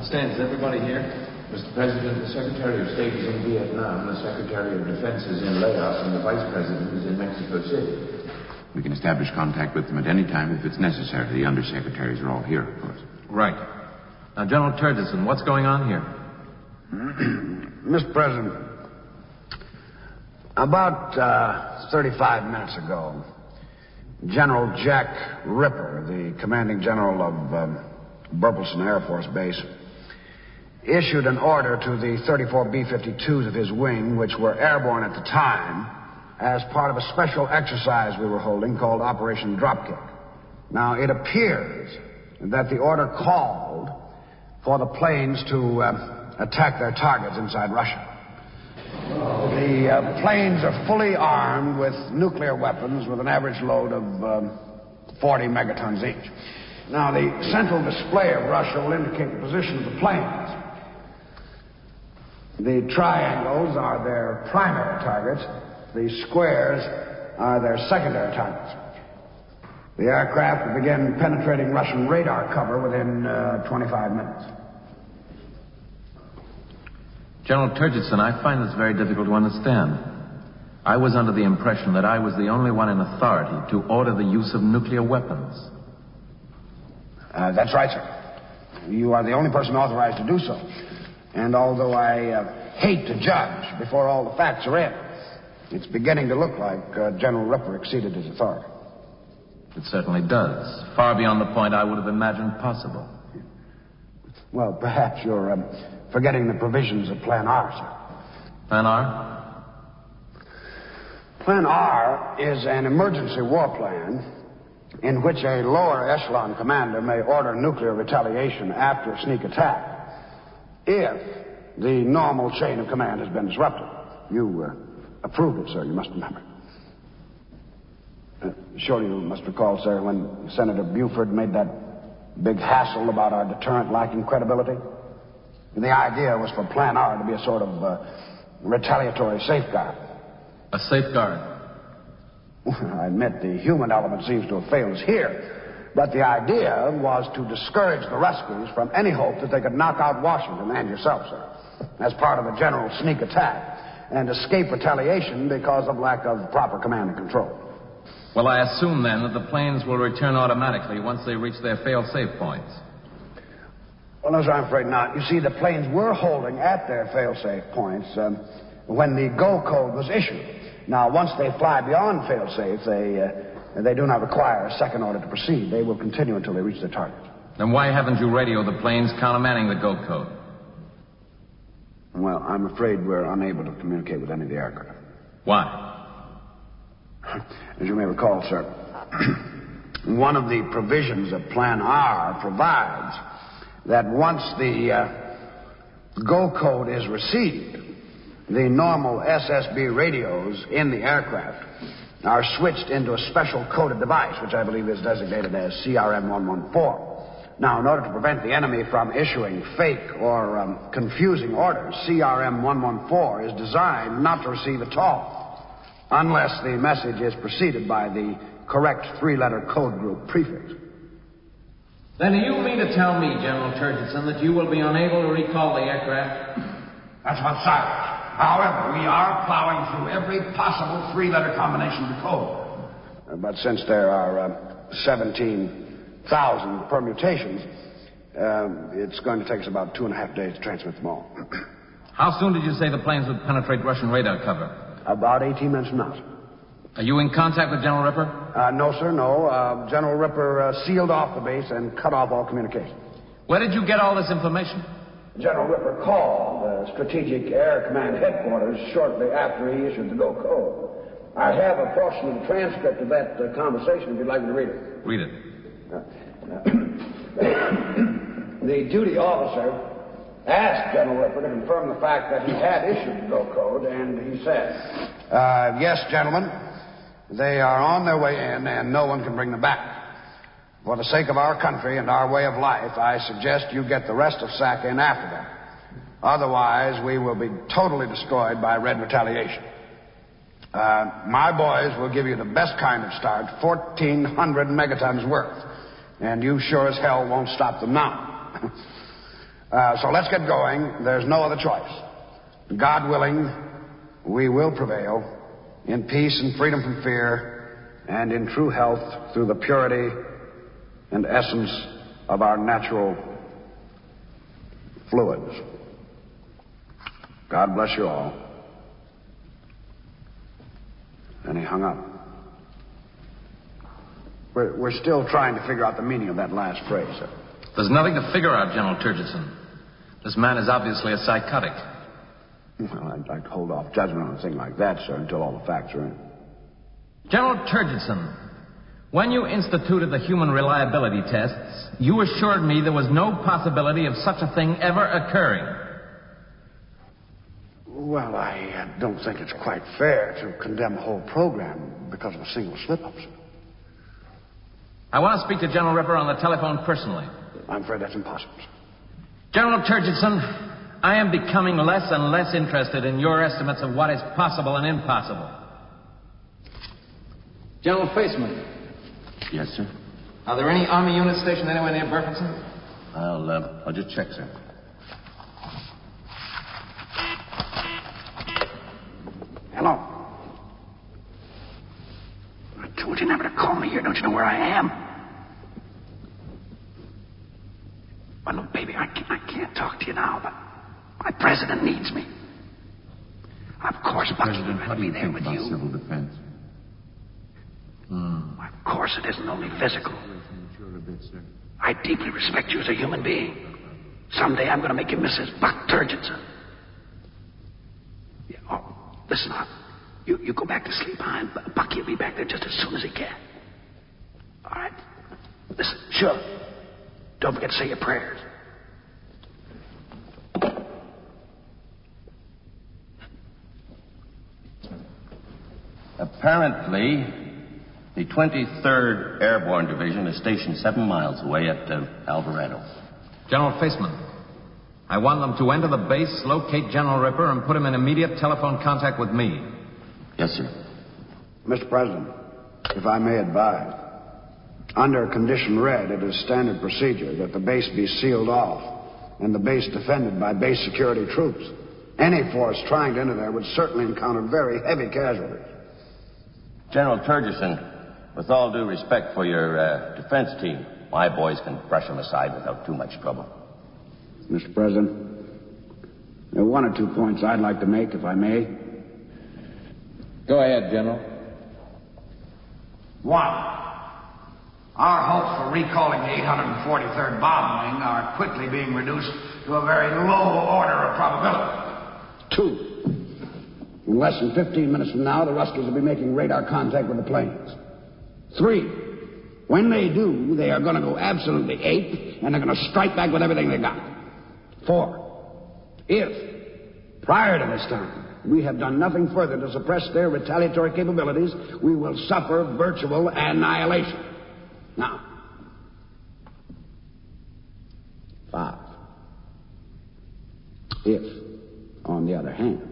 Stan, is everybody here? Mr. President, the Secretary of State is in Vietnam, the Secretary of Defense is in Laos, and the Vice President is in Mexico City. We can establish contact with them at any time if it's necessary. The undersecretaries are all here, of course. Right. Now, General Turgidson, what's going on here? Mr. President, about 35 minutes ago, General Jack Ripper, the commanding general of Burleson Air Force Base, issued an order to the 34 B-52s of his wing, which were airborne at the time, as part of a special exercise we were holding called Operation Dropkick. Now, it appears that the order called for the planes to attack their targets inside Russia. The planes are fully armed with nuclear weapons with an average load of 40 megatons each. Now, the central display of Russia will indicate the position of the planes. The triangles are their primary targets. The squares are their secondary targets. The aircraft will begin penetrating Russian radar cover within 25 minutes. General Turgidson, I find this very difficult to understand. I was under the impression that I was the only one in authority to order the use of nuclear weapons. That's right, sir. You are the only person authorized to do so. And although I hate to judge before all the facts are in, it's beginning to look like General Ripper exceeded his authority. It certainly does. Far beyond the point I would have imagined possible. Well, perhaps you're forgetting the provisions of Plan R, sir. Plan R? Plan R is an emergency war plan in which a lower echelon commander may order nuclear retaliation after a sneak attack if the normal chain of command has been disrupted. You approved it, sir, you must remember. Sure, you must recall, sir, when Senator Buford made that big hassle about our deterrent lacking credibility. And the idea was for Plan R to be a sort of retaliatory safeguard. A safeguard? I admit the human element seems to have failed us here. But the idea was to discourage the Ruskies from any hope that they could knock out Washington and yourself, sir, as part of a general sneak attack, and escape retaliation because of lack of proper command and control. Well, I assume, then, that the planes will return automatically once they reach their fail-safe points. Well, no, sir, I'm afraid not. You see, the planes were holding at their fail-safe points when the go code was issued. Now, once they fly beyond fail-safe, they do not require a second order to proceed. They will continue until they reach their target. Then why haven't you radioed the planes countermanding the go code? Well, I'm afraid we're unable to communicate with any of the aircraft. Why? As you may recall, sir, one of the provisions of Plan R provides that once the go code is received, the normal SSB radios in the aircraft are switched into a special coded device, which I believe is designated as CRM-114. Now, in order to prevent the enemy from issuing fake or confusing orders, CRM-114 is designed not to receive at all, unless the message is preceded by the correct three-letter code group prefix. Then do you mean to tell me, General Turgidson, that you will be unable to recall the aircraft? That's what's silent. However, we are plowing through every possible three-letter combination of the code. But since there are 17,000 permutations, it's going to take us about 2.5 days to transmit them all. How soon did you say the planes would penetrate Russian radar cover? About 18 minutes from now, sir. Are you in contact with General Ripper? No, sir, no. General Ripper sealed off the base and cut off all communication. Where did you get all this information? General Ripper called Strategic Air Command Headquarters shortly after he issued the go code. I have a portion of the transcript of that conversation if you'd like me to read it. Read it. The duty officer asked General Ripper to confirm the fact that he had issued the go code, and he said, yes, gentlemen, they are on their way in, and no one can bring them back. For the sake of our country and our way of life, I suggest you get the rest of SAC in after them. Otherwise, we will be totally destroyed by red retaliation. My boys will give you the best kind of start, 1,400 megatons worth. And you sure as hell won't stop them now. So let's get going. There's no other choice. God willing, we will prevail in peace and freedom from fear and in true health through the purity and essence of our natural fluids. God bless you all. And he hung up. We're still trying to figure out the meaning of that last phrase, sir. There's nothing to figure out, General Turgidson. This man is obviously a psychotic. Well, I'd like to hold off judgment on a thing like that, sir, until all the facts are in. General Turgidson, when you instituted the human reliability tests, you assured me there was no possibility of such a thing ever occurring. Well, I don't think it's quite fair to condemn the whole program because of a single slip-up, sir. I want to speak to General Ripper on the telephone personally. I'm afraid that's impossible, sir. General Turgidson, I am becoming less and less interested in your estimates of what is possible and impossible. General Faceman. Yes, sir? Are there any Army units stationed anywhere near Burkinson? I'll just check, sir. Hello. I told you never to call me here. Don't you know where I am? Well, look, baby, I can't talk to you now, but my president needs me. Of course, Bucky would rather be there with you. Civil defense. Of course, it isn't only physical. I deeply respect you as a human being. Someday I'm going to make you Mrs. Buck Turgidson. Yeah, oh, listen, you go back to sleep, huh? And Bucky will be back there just as soon as he can. All right? Listen, sure. Don't forget to say your prayers. Apparently, the 23rd Airborne Division is stationed 7 miles away at Alvarado. General Faceman, I want them to enter the base, locate General Ripper, and put him in immediate telephone contact with me. Yes, sir. Mr. President, if I may advise, under Condition Red, it is standard procedure that the base be sealed off and the base defended by base security troops. Any force trying to enter there would certainly encounter very heavy casualties. General Turgidson, with all due respect for your defense team, my boys can brush them aside without too much trouble. Mr. President, there are 1 or 2 points I'd like to make, if I may. Go ahead, General. 1. Our hopes for recalling the 843rd bomb wing are quickly being reduced to a very low order of probability. 2. In less than 15 minutes from now, the Ruskies will be making radar contact with the planes. 3. When they do, they are going to go absolutely ape, and they're going to strike back with everything they got. 4. If, prior to this time, we have done nothing further to suppress their retaliatory capabilities, we will suffer virtual annihilation. Now, 5. If, on the other hand,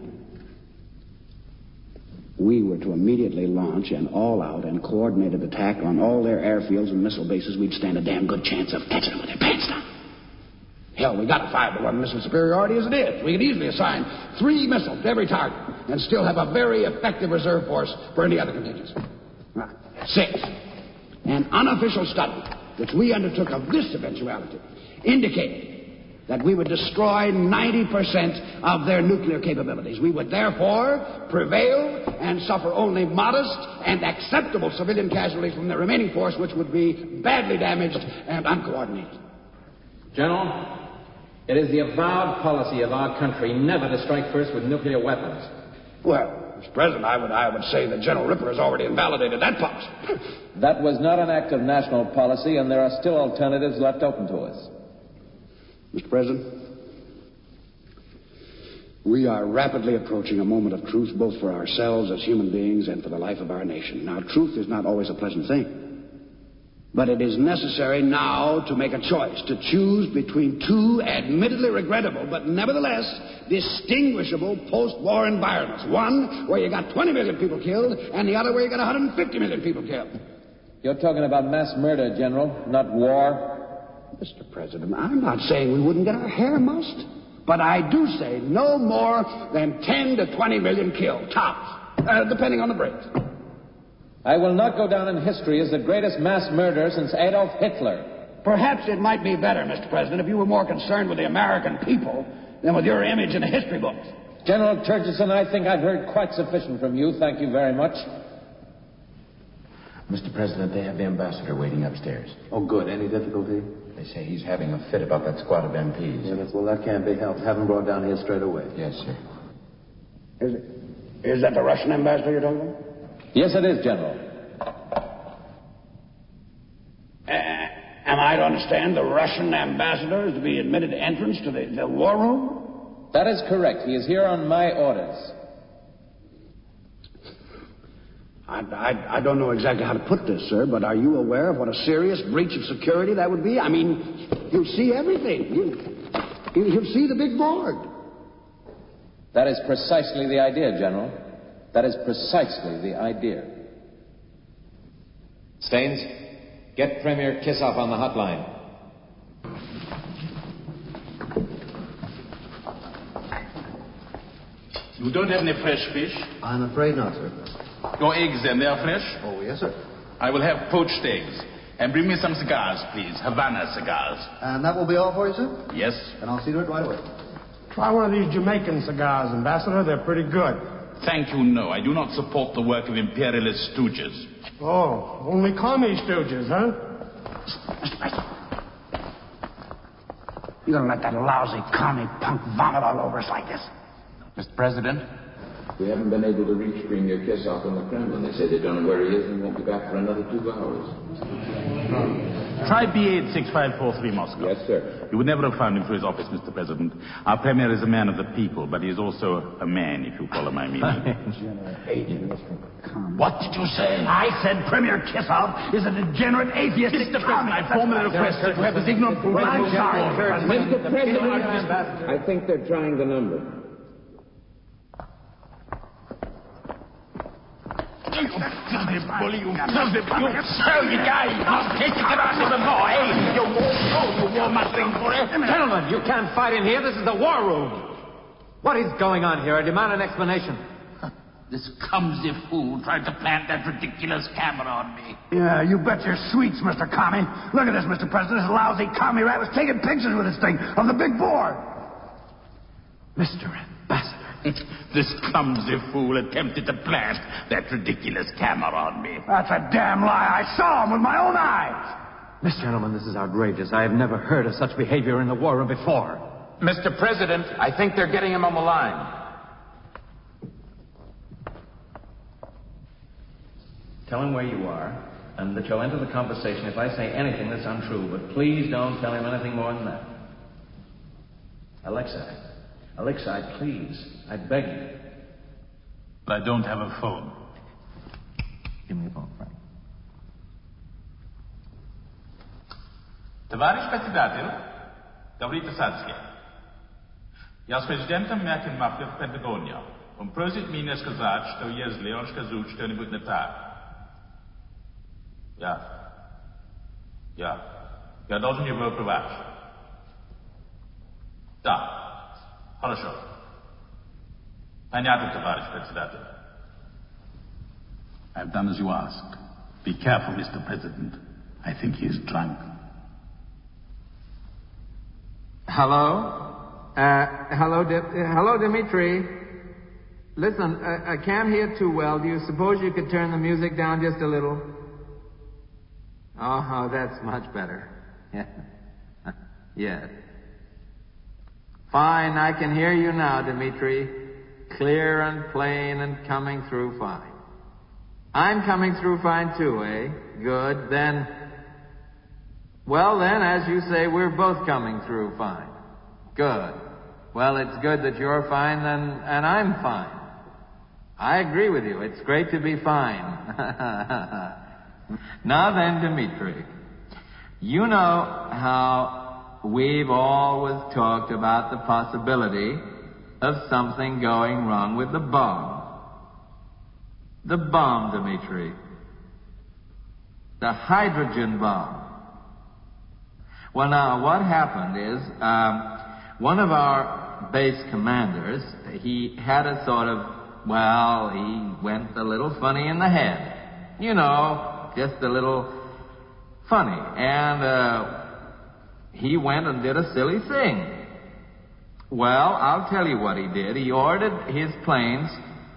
we were to immediately launch an all-out and coordinated attack on all their airfields and missile bases, we'd stand a damn good chance of catching them with their pants down. Hell, we got a 5-to-1 missile superiority as it is. We could easily assign 3 missiles to every target and still have a very effective reserve force for any other contingency. 6. An unofficial study which we undertook of this eventuality indicated that we would destroy 90% of their nuclear capabilities. We would therefore prevail and suffer only modest and acceptable civilian casualties from the remaining force, which would be badly damaged and uncoordinated. General, it is the avowed policy of our country never to strike first with nuclear weapons. Well, Mr. President, I would say that General Ripper has already invalidated that policy. That was not an act of national policy, and there are still alternatives left open to us. Mr. President, we are rapidly approaching a moment of truth, both for ourselves as human beings and for the life of our nation. Now, truth is not always a pleasant thing, but it is necessary now to make a choice, to choose between 2 admittedly regrettable, but nevertheless distinguishable post-war environments. One where you got 20 million people killed, and the other where you got 150 million people killed. You're talking about mass murder, General, not war. Mr. President, I'm not saying we wouldn't get our hair mussed, but I do say no more than 10 to 20 million killed, tops, depending on the breaks. I will not go down in history as the greatest mass murderer since Adolf Hitler. Perhaps it might be better, Mr. President, if you were more concerned with the American people than with your image in the history books. General Turgidson, I think I've heard quite sufficient from you. Thank you very much. Mr. President, they have the ambassador waiting upstairs. Oh, good. Any difficulty? They say he's having a fit about that squad of MPs. Yeah, well, that can't be helped. Have him brought down here straight away. Yes, sir. Is that the Russian ambassador you're talking about? Yes, it is, General. Am I to understand the Russian ambassador is to be admitted entrance to the war room? That is correct. He is here on my orders. I don't know exactly how to put this, sir, but are you aware of what a serious breach of security that would be? I mean, you'll see everything. You'll see the big board. That is precisely the idea, General. That is precisely the idea. Staines, get Premier Kissoff on the hotline. You don't have any fresh fish? I'm afraid not, sir. Your eggs, then, they are fresh? Oh, yes, sir. I will have poached eggs. And bring me some cigars, please. Havana cigars. And that will be all for you, sir? Yes. And I'll see to it right away. Try one of these Jamaican cigars, Ambassador. They're pretty good. Thank you, no. I do not support the work of imperialist stooges. Oh, only commie stooges, huh? Mr. President. You're going to let that lousy commie punk vomit all over us like this? Mr. President, we haven't been able to reach Premier Kissoff in the Kremlin. They say they don't know where he is and won't be back for another 2 hours. Try B86543 Moscow. Yes, sir. You would never have found him through his office, Mr. President. Our Premier is a man of the people, but he is also a man, if you follow my meaning. What did you say? I said Premier Kissoff is a degenerate atheist. Mr. President, I formally request that you have this ignorant fool. I'm sorry, Mr. President, I think they're trying the number. You filthy bully, you filthy bully. You guys, take it out of the law, eh? You war mustering for it. Gentlemen, you can't fight in here. This is the war room. What is going on here? I demand an explanation. This clumsy fool tried to plant that ridiculous camera on me. Yeah, you bet your sweets, Mr. Commie. Look at this, Mr. President. This lousy commie rat was taking pictures with this thing of the big board. Mr. Ambassador. This clumsy fool attempted to plant that ridiculous camera on me. That's a damn lie. I saw him with my own eyes. Mr. Gentlemen, this is outrageous. I have never heard of such behavior in the war room before. Mr. President, I think they're getting him on the line. Tell him where you are, and that you'll enter the conversation if I say anything that's untrue, but please don't tell him anything more than that. Alexei, please, I beg you. But I don't have a phone. Give me a phone, Frank. Товарищ председатель, говорит Осадский. Я с президентом Меркель в Пентагоне. Он просит меня сказать, что если он скажет что-нибудь не так. Я должен его прервать. Да. Хорошо. Понятно, товарищ председатель. I've done as you asked. Be careful, Mr. President. I think he is drunk. Hello? Hello, Dmitri. Listen, I can't hear too well. Do you suppose you could turn the music down just a little? Oh, that's much better. Yes. Fine, I can hear you now, Dmitri. Clear and plain and coming through fine. I'm coming through fine too, eh? Good, then. Well, then, as you say, we're both coming through fine. Good. Well, it's good that you're fine, then, and I'm fine. I agree with you. It's great to be fine. Now then, Dmitri, you know how we've always talked about the possibility of something going wrong with the bomb. The bomb, Dmitri. The hydrogen bomb. Well, now, what happened is, one of our base commanders, he had a sort of, well, he went a little funny in the head. You know, just a little funny. And, he went and did a silly thing. Well, I'll tell you what he did. He ordered his planes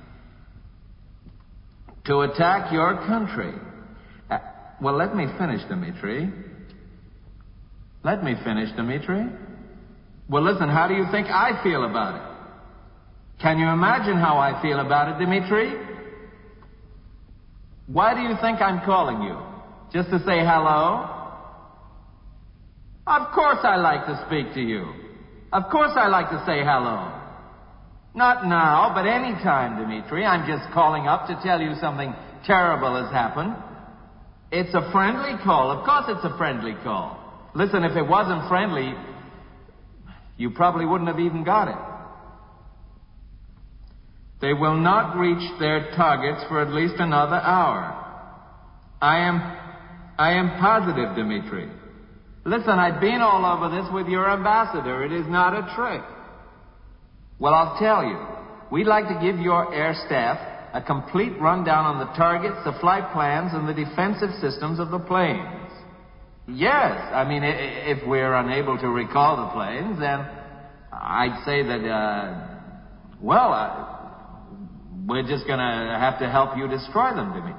to attack your country. Well, let me finish, Dmitri. Let me finish, Dmitri. Well, listen, how do you think I feel about it? Can you imagine how I feel about it, Dmitri? Why do you think I'm calling you? Just to say hello? Of course I like to speak to you. Of course I like to say hello. Not now, but any time, Dmitri. I'm just calling up to tell you something terrible has happened. It's a friendly call. Of course it's a friendly call. Listen, if it wasn't friendly, you probably wouldn't have even got it. They will not reach their targets for at least another hour. I am positive, Dmitri. Listen, I've been all over this with your ambassador. It is not a trick. Well, I'll tell you. We'd like to give your air staff a complete rundown on the targets, the flight plans, and the defensive systems of the planes. Yes, I mean, if we're unable to recall the planes, then I'd say that, we're just going to have to help you destroy them, Dmitri.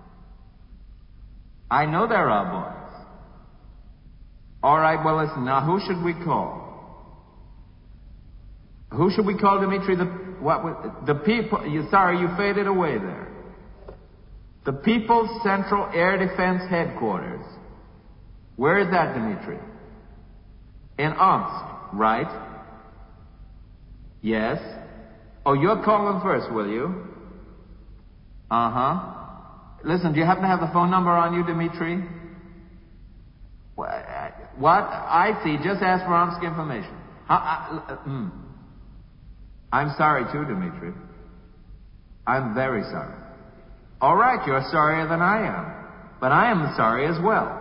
I know they're our boys. All right, well, listen, now, who should we call? Who should we call, Dmitri? The people... you faded away there. The People's Central Air Defense Headquarters. Where is that, Dmitri? In Omsk, right? Yes. Oh, you'll call them first, will you? Uh-huh. Listen, do you happen to have the phone number on you, Dmitri? What? I see. Just ask for Omsk information. I'm sorry, too, Dmitri. I'm very sorry. All right, you're sorrier than I am. But I am sorry as well.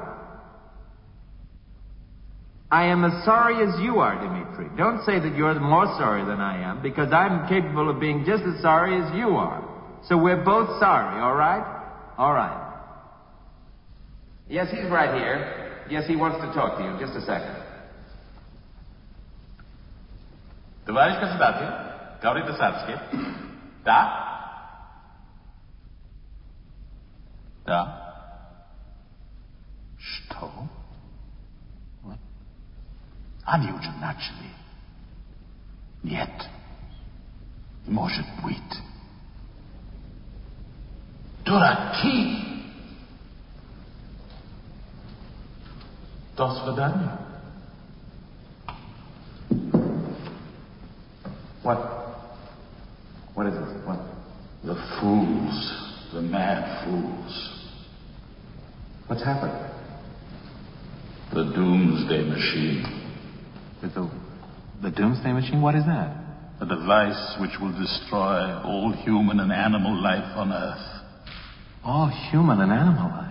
I am as sorry as you are, Dmitri. Don't say that you're more sorry than I am, because I'm capable of being just as sorry as you are. So we're both sorry, all right? All right. Yes, he's right here. Yes, he wants to talk to you. Just a second. Товарищ председатель, говорит Осадский. Да? Да. Что? Вот. Они уже начали. Нет. Может быть. Дураки! До свидания. What is this? What? The fools. The mad fools. What's happened? The Doomsday Machine. The Doomsday Machine? What is that? A device which will destroy all human and animal life on Earth. All human and animal life?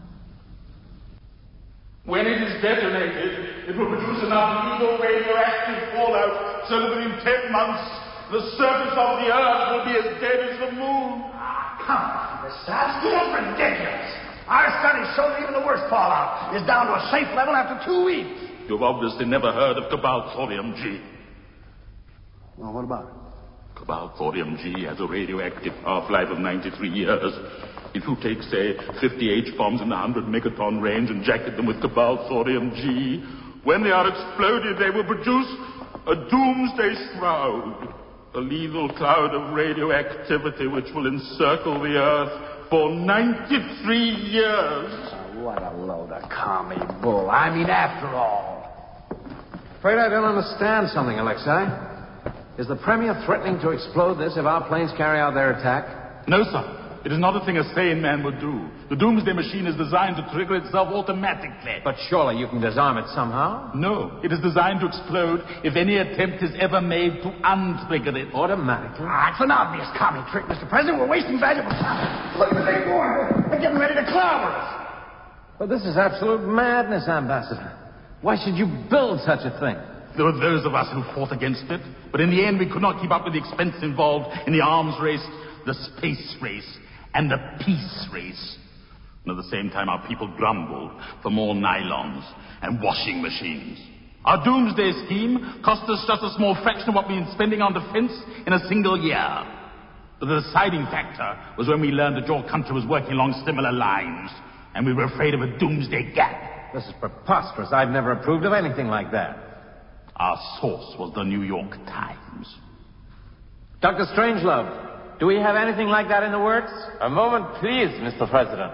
When it is detonated, it will produce enough lethal radioactive fallout so that within 10 months, the surface of the Earth will be as dead as the moon. Come on, Mr. Starsky, that's ridiculous. Our studies show that even the worst fallout is down to a safe level after 2 weeks. You've obviously never heard of Cobalt Thorium G. Well, what about it? Cobalt Thorium G has a radioactive half-life of 93 years. If you take, say, 50 H-bombs in the 100 megaton range and jacket them with Cobalt Thorium G, when they are exploded, they will produce a doomsday shroud, a lethal cloud of radioactivity which will encircle the Earth for 93 years. What a load of commie bull. I mean, after all. Afraid I don't understand something, Alexei. Is the Premier threatening to explode this if our planes carry out their attack? No, sir. It is not a thing a sane man would do. The Doomsday Machine is designed to trigger itself automatically. But surely you can disarm it somehow? No. It is designed to explode if any attempt is ever made to untrigger it. Automatically? It's an obvious commie trick, Mr. President. We're wasting valuable time. Look at the door. They're getting ready to clobber us. But this is absolute madness, Ambassador. Why should you build such a thing? There were those of us who fought against it, but in the end we could not keep up with the expense involved in the arms race, the space race, and the peace race. And at the same time our people grumbled for more nylons and washing machines. Our doomsday scheme cost us just a small fraction of what we've been spending on defense in a single year. But the deciding factor was when we learned that your country was working along similar lines, and we were afraid of a doomsday gap. This is preposterous. I've never approved of anything like that. Our source was the New York Times. Dr. Strangelove, do we have anything like that in the works? A moment, please, Mr. President.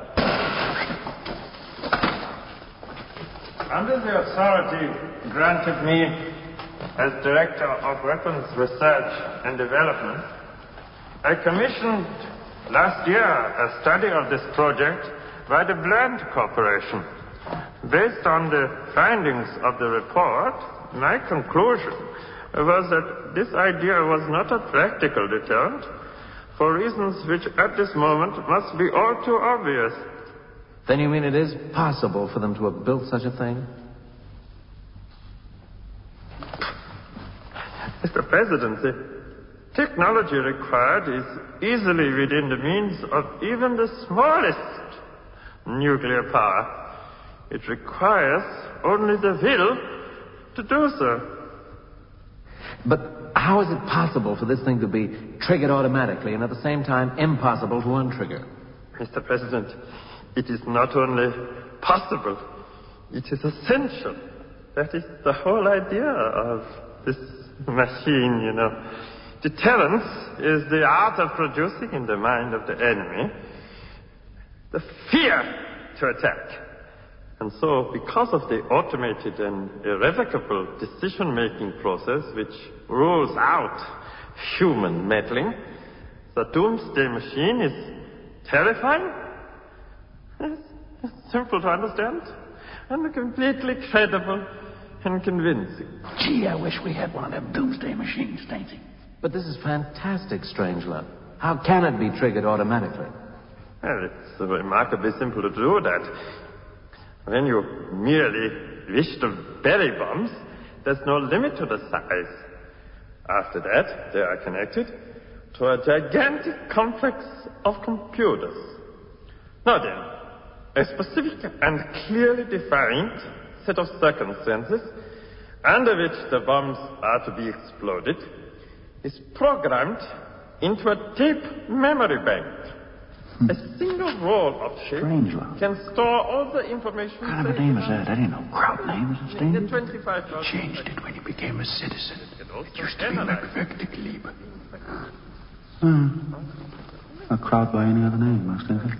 Under the authority granted me as Director of Weapons Research and Development, I commissioned last year a study of this project by the Bland Corporation. Based on the findings of the report, my conclusion was that this idea was not a practical deterrent for reasons which at this moment must be all too obvious. Then you mean it is possible for them to have built such a thing? Mr. President, the technology required is easily within the means of even the smallest nuclear power. It requires only the will to do so. But how is it possible for this thing to be triggered automatically and at the same time impossible to untrigger? Mr. President, it is not only possible, it is essential. That is the whole idea of this machine, you know. Deterrence is the art of producing in the mind of the enemy the fear to attack. And so, because of the automated and irrevocable decision-making process which rules out human meddling, the doomsday machine is terrifying, it's simple to understand, and completely credible and convincing. Gee, I wish we had one of them doomsday machines, Stainsy. But this is fantastic, Strangelove. How can it be triggered automatically? Well, it's remarkably simple to do that. When you merely wish to bury bombs, there's no limit to the size. After that, they are connected to a gigantic complex of computers. Now then, a specific and clearly defined set of circumstances under which the bombs are to be exploded is programmed into a tape memory bank. A single roll of tape can store all the information. What kind of a name is that? That ain't no crowd name, is it, Stainsy? 25,000. He changed it when he became a citizen. It used to be Merkwürdig Liebe. A crowd by any other name, Stainsy.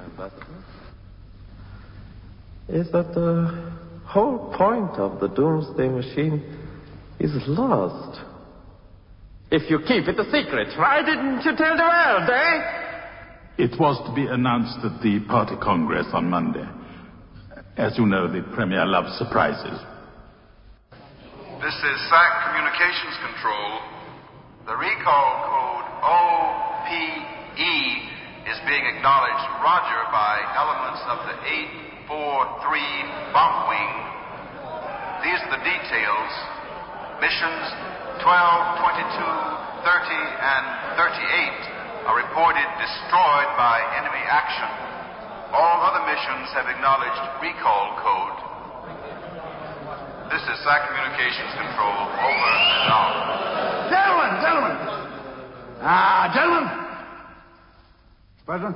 Is that the whole point of the doomsday machine is lost. If you keep it a secret, why didn't you tell the world, eh? It was to be announced at the Party Congress on Monday. As you know, the Premier loves surprises. This is SAC Communications Control. The recall code OPE is being acknowledged Roger by elements of the 843 bomb wing. These are the details. Missions 12, 22, 30, and 38 are reported destroyed by enemy action. All other missions have acknowledged recall code. This is SAC Communications Control. Over and out. Gentlemen! Gentlemen! Mr. President?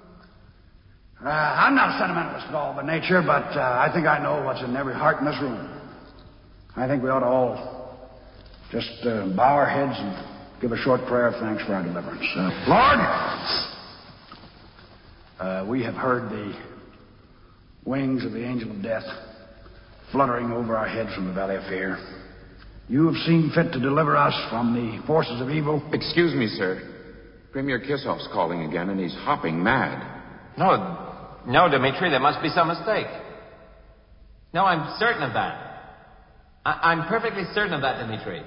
I'm not a sentimentalist at all by nature, but I think I know what's in every heart in this room. I think we ought to all just bow our heads and give a short prayer of thanks for our deliverance. Lord, we have heard the wings of the angel of death fluttering over our heads from the valley of fear. You have seen fit to deliver us from the forces of evil. Excuse me, sir. Premier Kissoff's calling again, and he's hopping mad. No, Dmitri, there must be some mistake. No, I'm certain of that. I'm perfectly certain of that, Dmitri.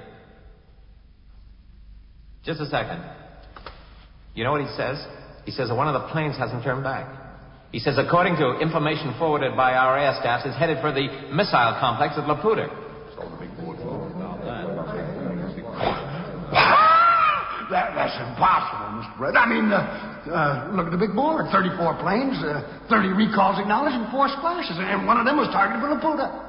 Just a second. You know what he says? He says that one of the planes hasn't turned back. He says, according to information forwarded by our air staffs, it's headed for the missile complex at Laputa. That's impossible, Mr. Brett. I mean, look at the big board. 34 planes, 30 recalls acknowledged, and 4 splashes. And one of them was targeted for Laputa.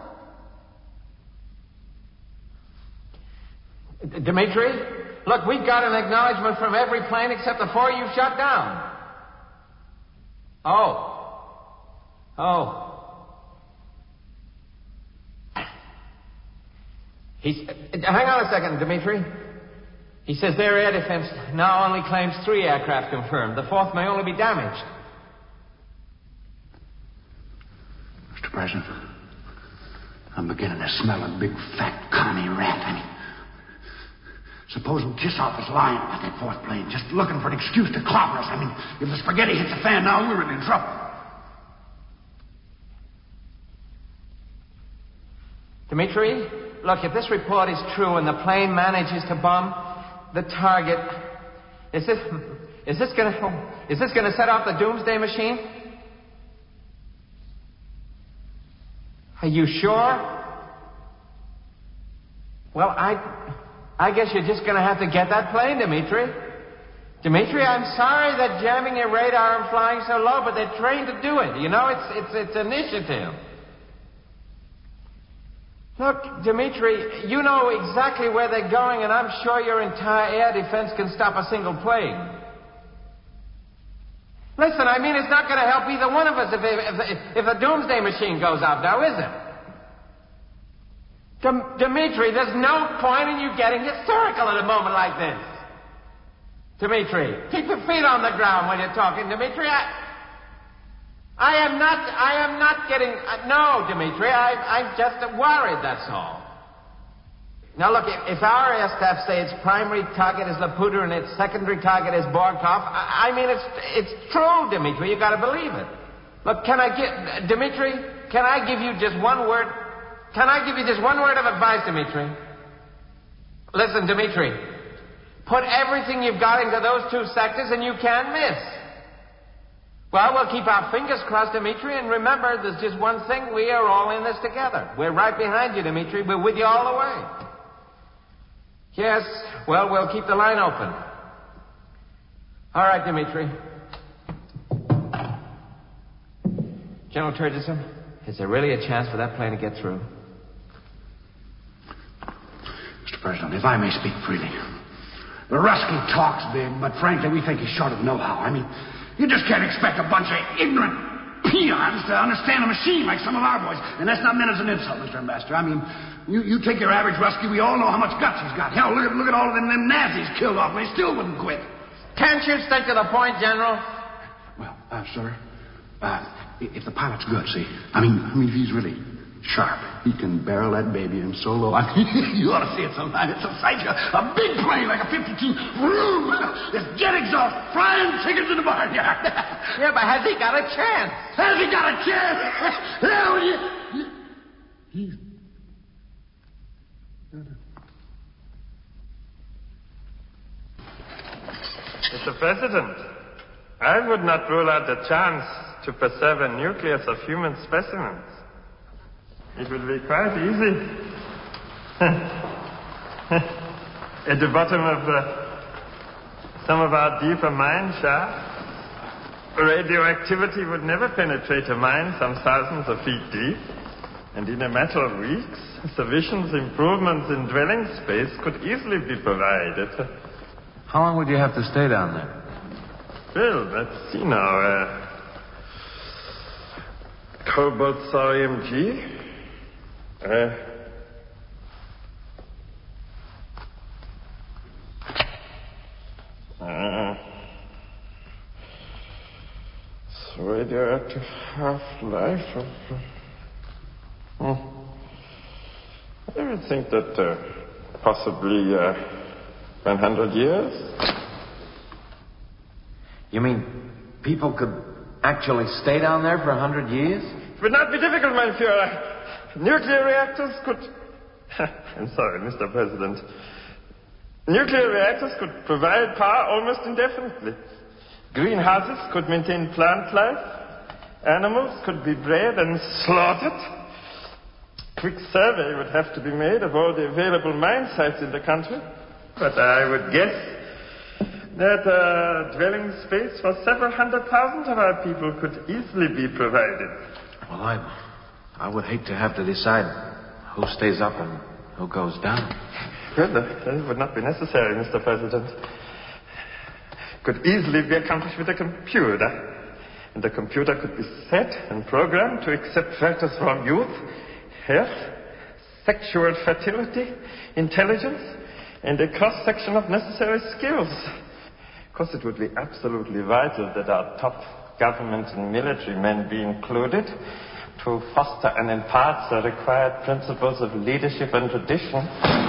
Dimitri, look, we've got an acknowledgement from every plane except the 4 you shot down. Oh. Hang on a second, Dimitri. He says their air defense now only claims 3 aircraft confirmed. The 4th may only be damaged. Mr. President, I'm beginning to smell a big, fat, commie rat. I mean, suppose we kiss off his line about that 4th plane, just looking for an excuse to clobber us. I mean, if the spaghetti hits the fan now, we're really in trouble. Dimitri, look, if this report is true and the plane manages to bomb the target, is this going to set off the doomsday machine? Are you sure? Well, I guess you're just going to have to get that plane, Dimitri. Dimitri, I'm sorry that jamming your radar and flying so low, but they're trained to do it. You know, it's initiative. Look, Dimitri, you know exactly where they're going, and I'm sure your entire air defense can stop a single plane. Listen, I mean, it's not going to help either one of us if the doomsday machine goes off now, is it? Dimitri, there's no point in you getting hysterical at a moment like this. Dimitri, keep your feet on the ground when you're talking, Dimitri. I am not getting... no, Dimitri, I'm just worried, that's all. Now, look, if our air staff say its primary target is Laputa and its secondary target is Borkov, I mean, it's true, Dimitri. You got to believe it. Look, Dimitri, can I give you just one word? Can I give you just one word of advice, Dimitri? Listen, Dimitri, put everything you've got into those 2 sectors and you can't miss. Well, we'll keep our fingers crossed, Dimitri, and remember, there's just one thing. We are all in this together. We're right behind you, Dimitri. We're with you all the way. Yes, well, we'll keep the line open. All right, Dimitri. General Turgidson, is there really a chance for that plane to get through? Mr. President, if I may speak freely, the Rusky talks big, but frankly, we think he's short of know-how. I mean, you just can't expect a bunch of ignorant peons to understand a machine like some of our boys. And that's not meant as an insult, Mr. Ambassador. I mean, you take your average Rusky, we all know how much guts he's got. Hell, look at all of them Nazis killed off, and they still wouldn't quit. Can't you stick to the point, General? Well, sir, if the pilot's good, see, I mean, if he's really sharp, he can barrel that baby in so low. I mean, you ought to see it sometime. It's a sight. A big plane like a 52. Vroom! This jet exhaust flying chickens in the barnyard. Yeah, but has he got a chance? Has he got a chance? Hell, he's... Mr. President, I would not rule out the chance to preserve a nucleus of human specimens. It will be quite easy. At the bottom of some of our deeper mine shafts, radioactivity would never penetrate a mine some thousands of feet deep. And in a matter of weeks, sufficient improvements in dwelling space could easily be provided. How long would you have to stay down there? Well, let's see now. Cobalt thorium G. Radioactive half-life of... I would think that possibly 100 years. You mean people could actually stay down there for 100 years? It would not be difficult, mein Führer. Nuclear reactors could... I'm sorry, Mr. President. Nuclear reactors could provide power almost indefinitely. Greenhouses could maintain plant life. Animals could be bred and slaughtered. Quick survey would have to be made of all the available mine sites in the country. But I would guess that dwelling space for several 100,000 of our people could easily be provided. Well, I would hate to have to decide who stays up and who goes down. Well, that would not be necessary, Mr. President. Could easily be accomplished with a computer. And the computer could be set and programmed to accept factors from youth, health, sexual fertility, intelligence, and a cross-section of necessary skills. Of course, it would be absolutely vital that our top government and military men be included to foster and impart the required principles of leadership and tradition.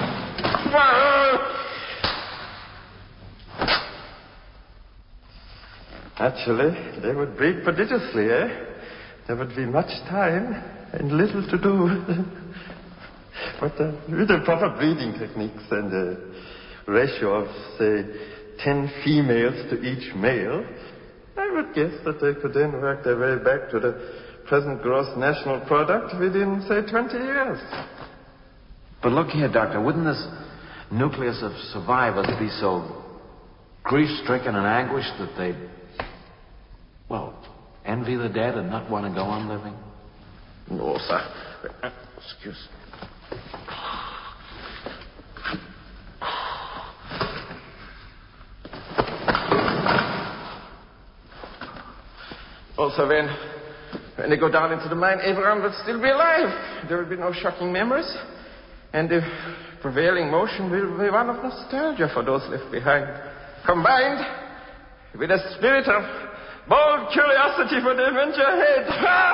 Actually, they would breed prodigiously, eh? There would be much time and little to do. But with the proper breeding techniques and a ratio of, say, 10 females to each male, I would guess that they could then work their way back to the present gross national product within, say, 20 years. But look here, Doctor, wouldn't this nucleus of survivors be so grief-stricken and anguished that they'd, well, envy the dead and not want to go on living? No, sir. Excuse me. Also, when they go down into the mine, everyone will still be alive. There will be no shocking memories. And the prevailing motion will be one of nostalgia for those left behind, combined with a spirit of bold curiosity for the adventure ahead.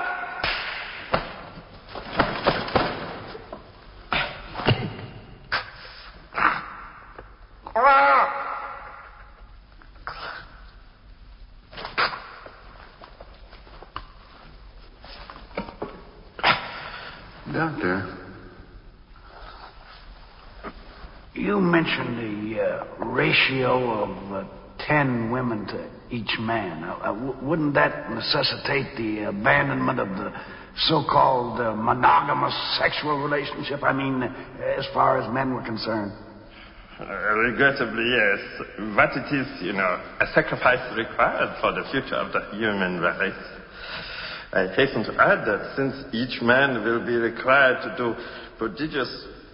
Doctor, you mentioned the ratio of 10 women to each man. Wouldn't that necessitate the abandonment of the so-called monogamous sexual relationship? I mean, as far as men were concerned. Regrettably, yes. But it is, a sacrifice required for the future of the human race. I hasten to add that since each man will be required to do prodigious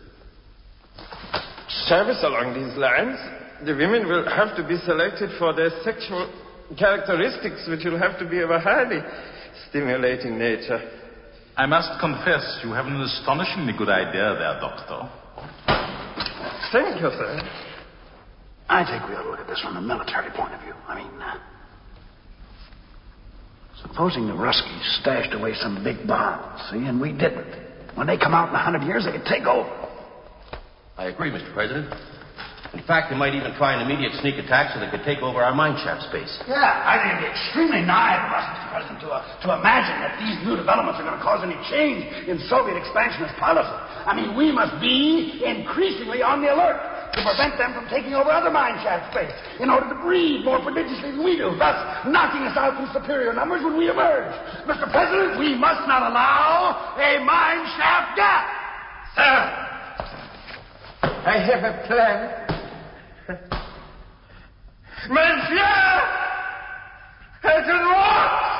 service along these lines, the women will have to be selected for their sexual characteristics, which will have to be of a highly stimulating nature. I must confess, you have an astonishingly good idea there, Doctor. Thank you, sir. I think we ought to look at this from a military point of view. I mean, supposing the Ruskies stashed away some big bombs, see, and we didn't. When they come out in 100 years, they could take over. I agree, Mr. President. In fact, they might even try an immediate sneak attack so they could take over our mine shaft space. Yeah, I think it'd be extremely naive of us, Mr. President, to imagine that these new developments are going to cause any change in Soviet expansionist policy. I mean, we must be increasingly on the alert to prevent them from taking over other mine shaft space in order to breed more prodigiously than we do, thus knocking us out in superior numbers when we emerge. Mr. President, we must not allow a mine shaft gap. Sir, I have a plan. Monsieur! It will work!